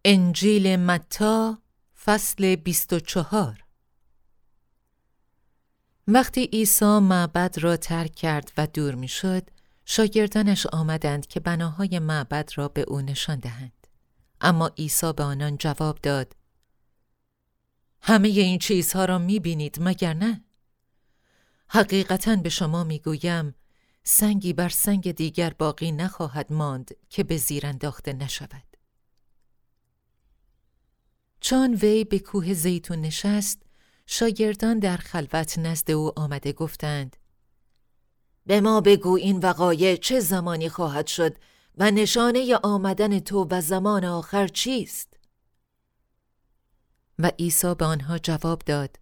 انجیل متی فصل 24. وقتی عیسی معبد را ترک کرد و دور می شد، شاگردانش آمدند که بناهای معبد را به او نشان دهند. اما عیسی به آنان جواب داد: همه این چیزها را می بینید مگر نه؟ حقیقتاً به شما می گویم سنگی بر سنگ دیگر باقی نخواهد ماند که به زیر انداخته نشود. چون وی به کوه زیتون نشست، شاگردان در خلوت نزد او آمده گفتند: به ما بگو این وقایع چه زمانی خواهد شد و نشانه آمدن تو و زمان آخر چیست؟ و عیسی به آنها جواب داد: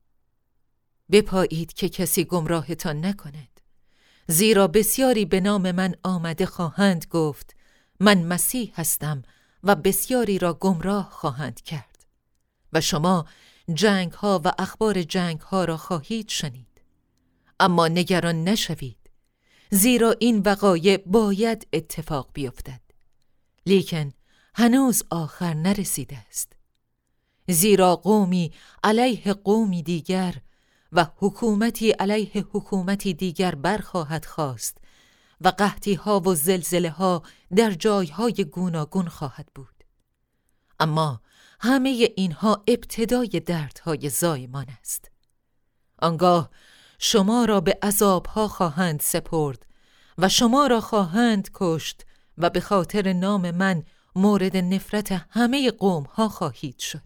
بپایید که کسی گمراهتان نکند، زیرا بسیاری به نام من آمده خواهند گفت من مسیح هستم و بسیاری را گمراه خواهند کرد. و شما جنگ ها و اخبار جنگ ها را خواهید شنید، اما نگران نشوید، زیرا این وقایع باید اتفاق بیفتد، لیکن هنوز آخر نرسیده است. زیرا قومی علیه قومی دیگر و حکومتی علیه حکومتی دیگر برخواهد خاست و قحطی ها و زلزله ها در جایهای گوناگون خواهد بود. اما همه اینها ابتدای دردهای زایمان است. آنگاه شما را به عذابها خواهند سپرد و شما را خواهند کشت و به خاطر نام من مورد نفرت همه قومها خواهید شد.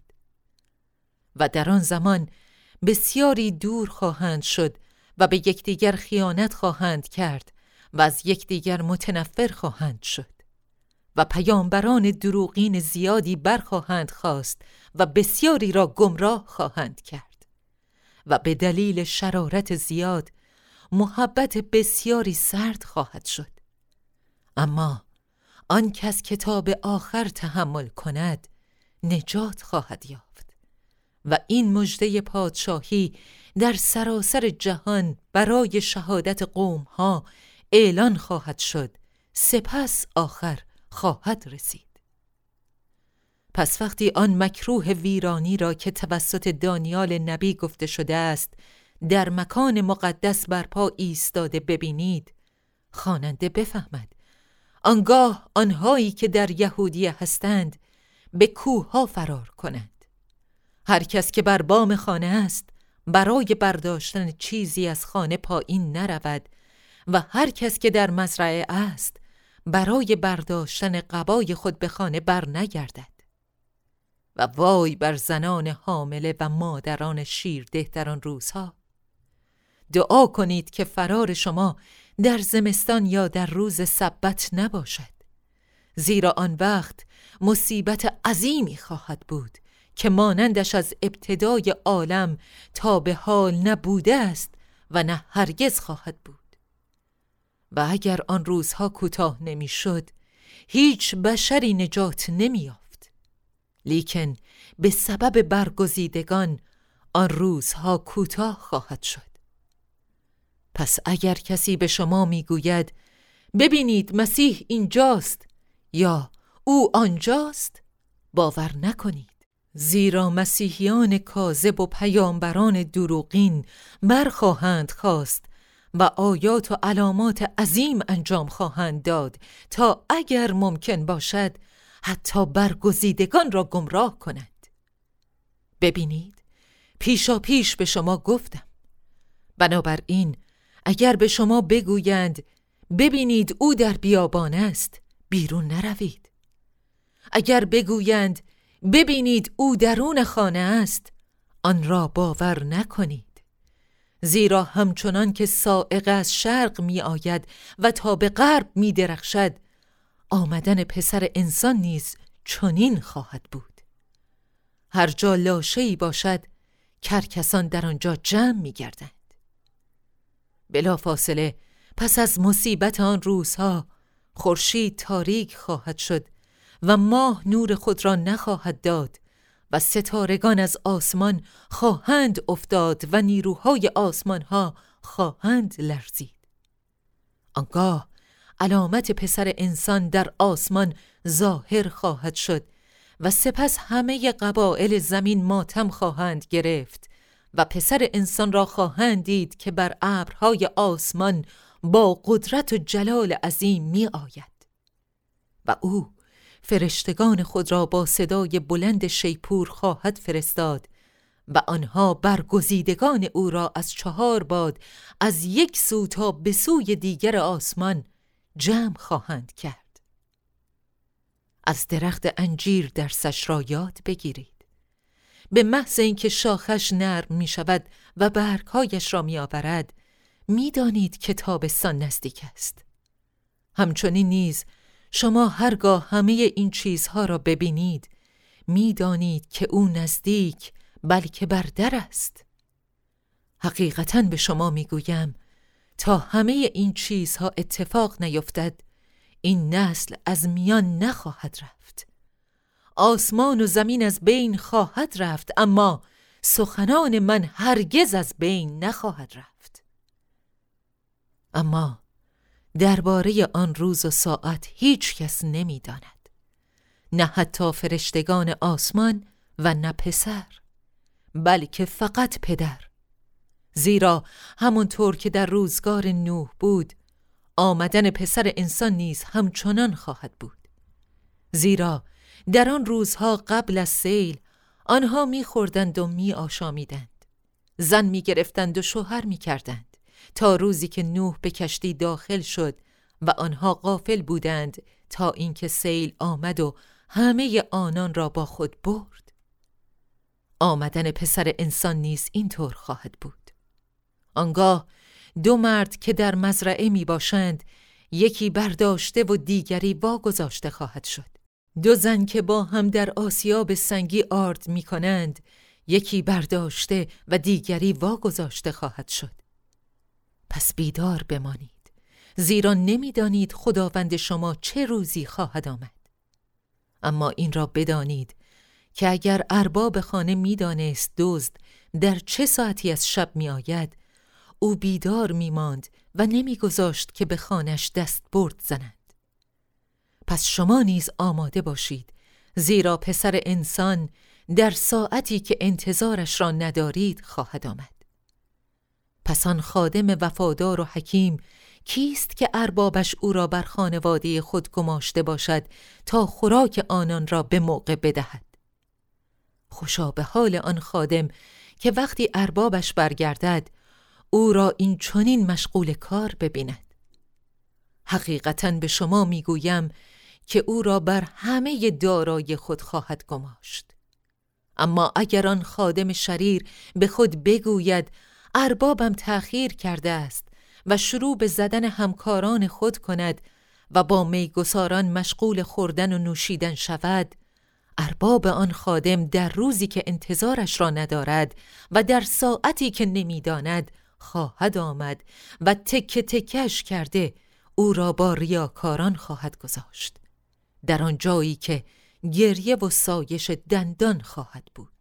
و در آن زمان بسیاری دور خواهند شد و به یکدیگر خیانت خواهند کرد و از یکدیگر متنفر خواهند شد. و پیامبران دروغین زیادی برخواهند خاست و بسیاری را گمراه خواهند کرد. و به دلیل شرارت زیاد محبت بسیاری سرد خواهد شد. اما آن کس که تا به آخر تحمل کند نجات خواهد یافت. و این مژده پادشاهی در سراسر جهان برای شهادت قومها اعلان خواهد شد، سپس آخر خواهد رسید. پس وقتی آن مکروه ویرانی را که توسط دانیال نبی گفته شده است در مکان مقدس برپا ایستاده ببینید، خواننده بفهمد. آنگاه آنهایی که در یهودیه هستند به کوهها فرار کنند. هر کس که بر بام خانه است برای برداشتن چیزی از خانه پایین نرود و هر کس که در مزرعه است برای برداشتن قبای خود به خانه بر نگردد. و وای بر زنان حامله و مادران شیرده در آن روزها. دعا کنید که فرار شما در زمستان یا در روز سبت نباشد، زیرا آن وقت مصیبت عظیمی خواهد بود که مانندش از ابتدای عالم تا به حال نبوده است و نه هرگز خواهد بود. و اگر آن روزها کوتاه نمی شد، هیچ بشری نجات نمی یافت. لیکن به سبب برگزیدگان آن روزها کوتاه خواهد شد. پس اگر کسی به شما می گوید ببینید مسیح اینجاست یا او آنجاست، باور نکنید. زیرا مسیحیان کاذب و پیامبران دروغین برخواهند خاست و آیات و علامات عظیم انجام خواهند داد تا اگر ممکن باشد حتی برگزیدگان را گمراه کنند. ببینید، پیشا پیش به شما گفتم. بنابراین اگر به شما بگویند ببینید او در بیابان است، بیرون نروید. اگر بگویند ببینید او درون خانه است، آن را باور نکنید. زیرا همچنان که صاعقه از شرق می آید و تا به غرب می درخشد، آمدن پسر انسان نیز چنین خواهد بود. هر جا لاشه‌ای باشد، کرکسان در آنجا جمع می گردند. بلافاصله پس از مصیبت آن روزها خورشید تاریک خواهد شد و ماه نور خود را نخواهد داد و ستارگان از آسمان خواهند افتاد و نیروهای آسمانها خواهند لرزید. آنگاه علامت پسر انسان در آسمان ظاهر خواهد شد و سپس همه قبایل زمین ماتم خواهند گرفت و پسر انسان را خواهند دید که بر ابرهای آسمان با قدرت و جلال عظیم می آید. و او فرشتگان خود را با صدای بلند شیپور خواهد فرستاد و آنها برگزیدگان او را از 4 باد از یک سو تا به سوی دیگر آسمان جمع خواهند کرد. از درخت انجیر درسش را یاد بگیرید. به محض اینکه شاخش نرم می شود و برگهایش را می آورد، می دانید که تابستان نزدیک است. همچنین نیز شما هرگاه همه این چیزها را ببینید، می دانید که او نزدیک بلکه بر در است. حقیقتاً به شما می گویم تا همه این چیزها اتفاق نیفتد، این نسل از میان نخواهد رفت. آسمان و زمین از بین خواهد رفت، اما سخنان من هرگز از بین نخواهد رفت. اما درباره آن روز و ساعت هیچ کس نمی داند، نه حتی فرشتگان آسمان و نه پسر، بلکه فقط پدر. زیرا همونطور که در روزگار نوح بود، آمدن پسر انسان نیز همچنان خواهد بود. زیرا در آن روزها قبل از سیل آنها می‌خوردند و می‌آشامیدند، زن می‌گرفتند و شوهر می‌کردند، تا روزی که نوح به کشتی داخل شد و آنها غافل بودند تا اینکه سیل آمد و همه آنان را با خود برد. آمدن پسر انسان نیز اینطور خواهد بود. آنگاه 2 مرد که در مزرعه می باشند، یکی برداشته و دیگری واگذاشته خواهد شد. 2 زن که با هم در آسیاب سنگی آرد می کنند، یکی برداشته و دیگری واگذاشته خواهد شد. پس بیدار بمانید، زیرا نمی دانید خداوند شما چه روزی خواهد آمد. اما این را بدانید که اگر ارباب خانه می دانست دزد در چه ساعتی از شب می آید، او بیدار می ماند و نمی گذاشت که به خانش دست برد زنند. پس شما نیز آماده باشید، زیرا پسر انسان در ساعتی که انتظارش را ندارید خواهد آمد. پس آن خادم وفادار و حکیم کیست که اربابش او را بر خانواده خود گماشته باشد تا خوراک آنان را به موقع بدهد؟ خوشا به حال آن خادم که وقتی اربابش برگردد او را این چنین مشغول کار ببیند. حقیقتاً به شما میگویم که او را بر همه دارایی خود خواهد گماشت. اما اگر آن خادم شریر به خود بگوید اربابم تأخیر کرده است و شروع به زدن همکاران خود کند و با میگساران مشغول خوردن و نوشیدن شود، ارباب آن خادم در روزی که انتظارش را ندارد و در ساعتی که نمیداند خواهد آمد و تکه تکش کرده او را با ریاکاران خواهد گذاشت، در آن جایی که گریه و سایش دندان خواهد بود.